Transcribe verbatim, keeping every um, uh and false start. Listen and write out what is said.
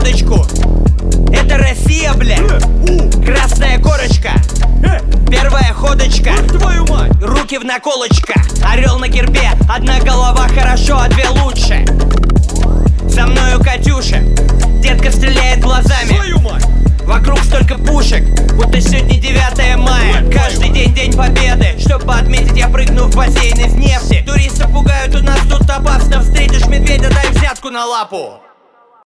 фоточку. Это Россия, блядь, красная корочка, первая ходочка, твою мать! руки в наколочках. Орел на гербе, одна голова хорошо, а две лучше. Со мною Катюша, детка стреляет глазами. Твою мать! Вокруг столько пушек, будто сегодня девятое мая. Каждый день день победы, чтобы отметить, я прыгну в бассейн из нефти. Туристы пугают, у нас тут опасно. Встретишь медведя, дай взятку на лапу.